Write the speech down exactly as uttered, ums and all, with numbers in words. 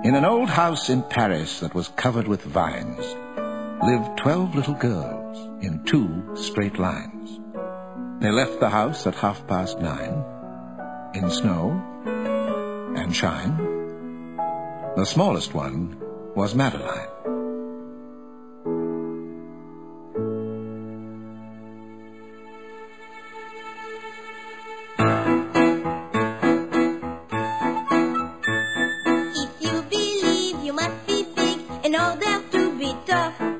In an old house in Paris that was covered with vines lived twelve little girls in two straight lines. They left the house at half past nine, in snow and shine. The smallest one was Madeline. If you believe, you must be big and all that to be tough.